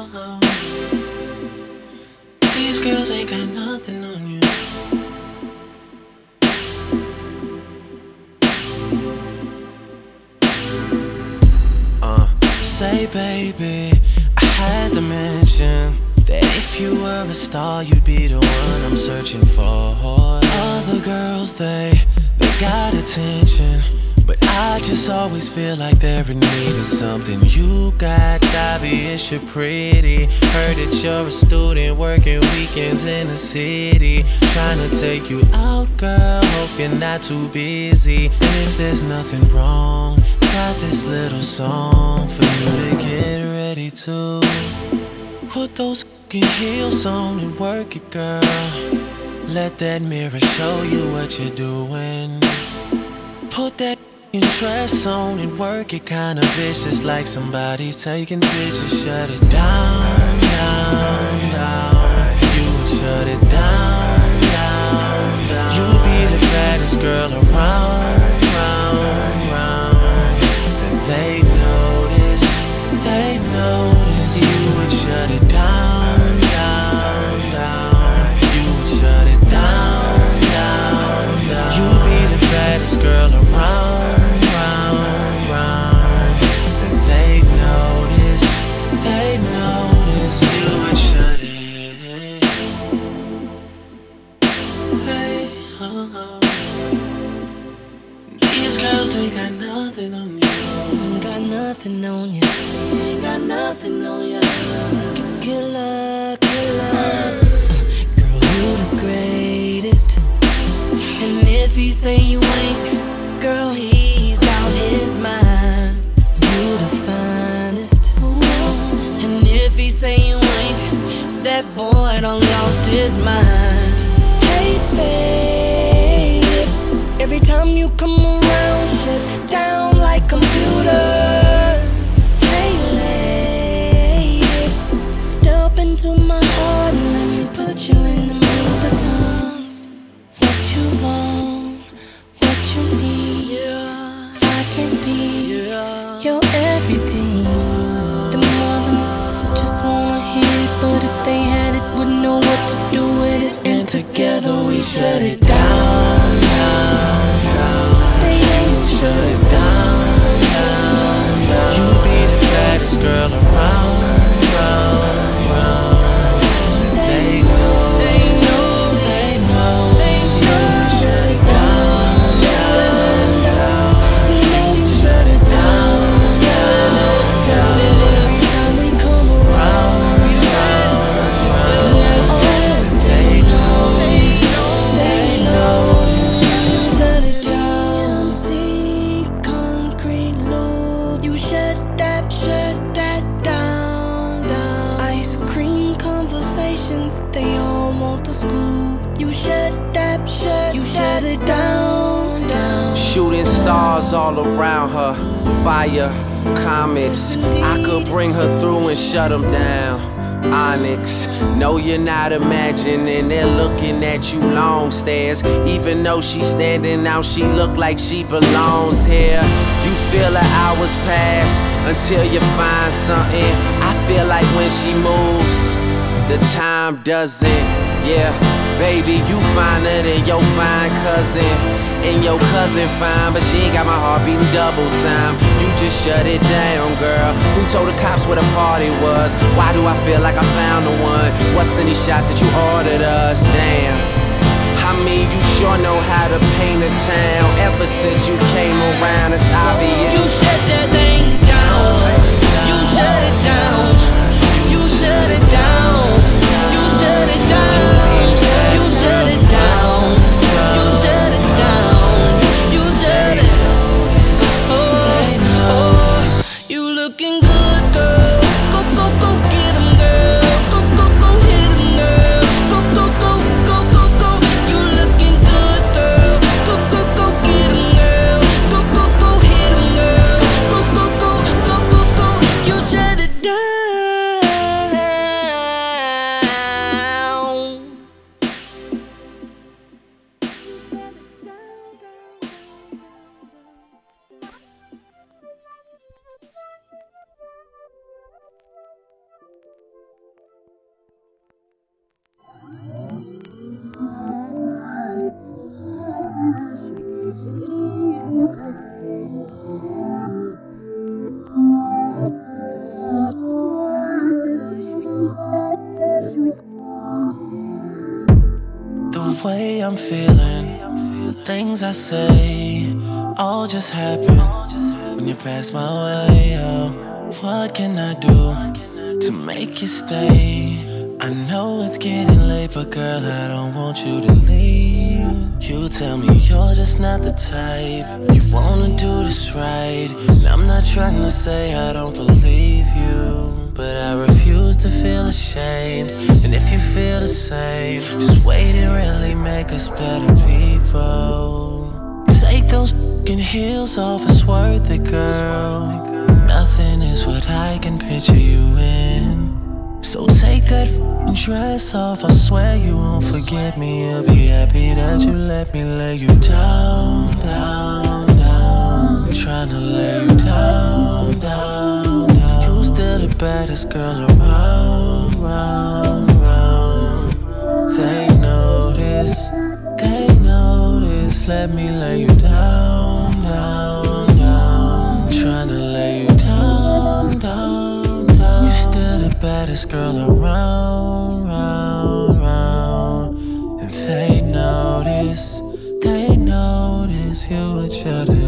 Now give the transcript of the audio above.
oh. These girls ain't got nothing on you. Say baby, I had to mention that if you were a star, you'd be the one I'm searching for. Other girls, they got attention, but I just always feel like they're in need of something you got. It's obvious you're pretty. Heard that you're a student working weekends in the city. Trying to take you out, girl, hope you're not too busy. And if there's nothing wrong, got this little song for you to get ready to. Put those fucking heels on and work it, girl. Let that mirror show you what you're doing. Put that dress on and work it, kinda vicious, like somebody's taking pictures. Shut it down, down, down. You would shut it down, down, down. You be the baddest girl around, round, round. And they notice. You would shut it down, down, down. You would shut it down, down, down. You be the baddest girl around, round, round. And they notice. You would shut it. Hey, oh, oh. These girls ain't got nothing on you. Got nothing on you. Ain't got nothing on you. Killer, killer. Girl, you the greatest. And if he say you ain't, girl, he's out his mind. You the finest. And if he say you ain't, that boy done lost his mind. Hey, babe, every time you come around, shut down like computers. Hey, lady, step into my heart and let me put you in the Louboutins. What you want, what you need, I can be your everything. The mother just wanna hear it, but if they had it, wouldn't know what to do with it. And together we shut it down, down, down. They ain't shut it down, down, down. You be the baddest girl around, round, round. And they know. You shut it down, down, down. You know you shut it down, down, down. Every time we come around, shut it down. See, concrete loop. You shut that down, down. Ice cream conversations, they all want the scoop. You shut it down, down. Shooting stars all around her, fire, comets. I could bring her through and shut them down. Onyx, no, you're not imagining. They're looking at you long stares. Even though she's standing out, she look like she belongs here. You feel her hours pass until you find something. I feel like when she moves, the time doesn't. Yeah, baby, you finer than your fine cousin. And your cousin fine, but she ain't got my heart beating double time. You just shut it down, girl. Who told the cops where the party was? Why do I feel like I found the one? What's in these shots that you ordered us? Damn, I mean, you sure know how to paint a town. Ever since you came around, it's obvious. You shut that thing down. You shut it down. You shut it down. You shut it down. You shut it down. You shut it down. You shut it. Oh, you looking good, girl. Go, go, go, get 'em, girl. Go, go, go, hit 'em, girl. Go, go, go, go, go, go. You looking good, girl. Go, go, go, get 'em, girl. Go, go, go, hit 'em, girl. I'm feeling. Things I say all just happen when you pass my way. Oh, what can I do to make you stay? I know it's getting late, but girl, I don't want you to leave. You tell me you're just not the type. You wanna do this right, and I'm not trying to say I don't believe you, but I refuse to feel ashamed. And if you feel the same, just wait and really make us better people. Take those f***ing heels off, it's worth it, girl. Nothing is what I can picture you in. So take that f***ing dress off, I swear you won't forget me. You'll be happy that you let me lay you down, down, down. Tryna lay you down, down, down. You still the baddest girl around, round, round. They notice, let me lay you down, down, down. Tryna lay you down, down, down. You still the baddest girl around, round, round. And they notice, you what you're